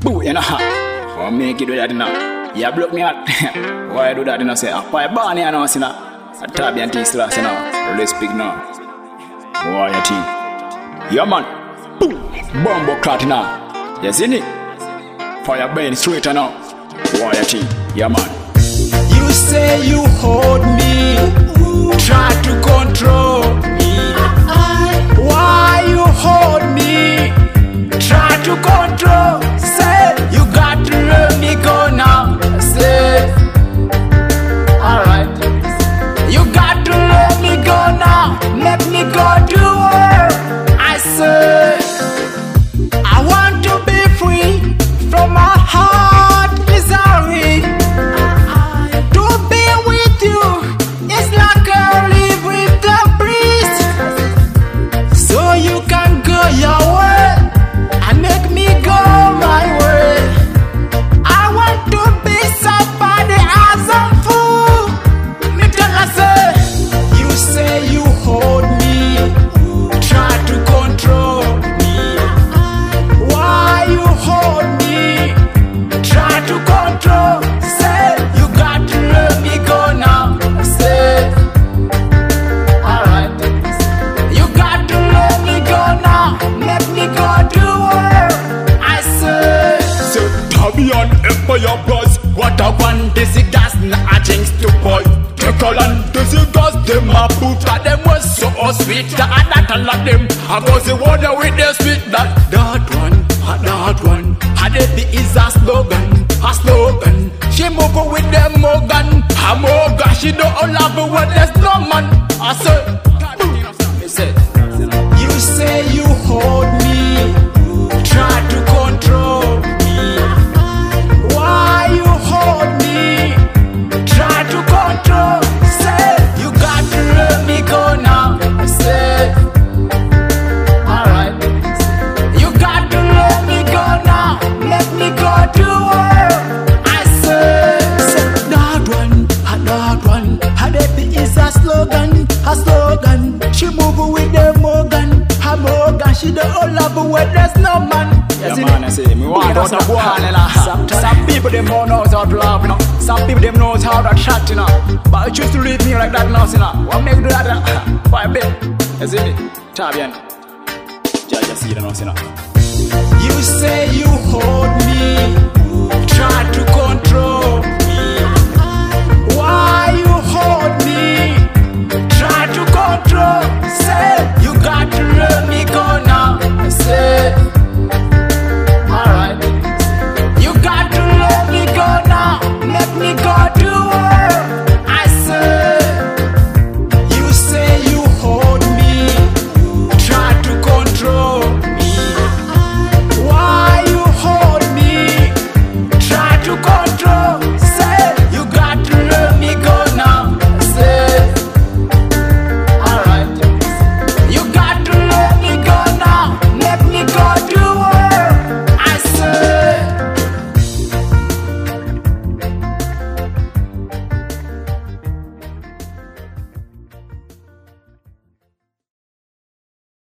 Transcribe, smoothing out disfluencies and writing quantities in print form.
Boo, you know. What make you do that, you know? You block me out. Why you do that, you know? Say, I buy you know, you know. I tap you and tease last, you know. Let's speak now. Why you think? Yeah, man. Boom. Bumbo clot, you know. You see it? Fire burn straight, you know. Why you think? Yeah, man. You say you hold me, try to control me. Why you hold me, try to control? Say you got to let me go now. Say, alright. You got to let me go now. Let me go do it. I say, I want to be free from my heart misery. To be with you is like a live with the breeze. So you can go your way and make me go my way. I want to be somebody as a fool. Me tell her say, you say you hold me, try to control me. Why you hold me, try to control? Say you got to let me go now. Say, alright. You got to let me go now. Let me go do it. I say, So Tabian Empire Bros. what I want is it gas, not a jinx to boy. Take all and this is gas them a put. That them was so sweet, that a lot them. I go the water with the sweet that. That one, had it be is a slogan. She move with them Morgan. I'm Morgan, she don't love her when there's no man. I say, you say you hold me, try to control me. Why you hold me, try to control? Say, you got to let me go now. Say, alright. You got to let me go now. Let me go do it. I say, that one, had it be is a slogan. She move with the Morgan, she the all love where there's no man. Yeah, man, I say, me want to go on. Some people, them don't know how to love, you know. Some people, them knows how to chat, you know. But you choose to leave me like that now, you know. What make you do that? Why, babe? You see me? Tabian. Just see it now, you know. You say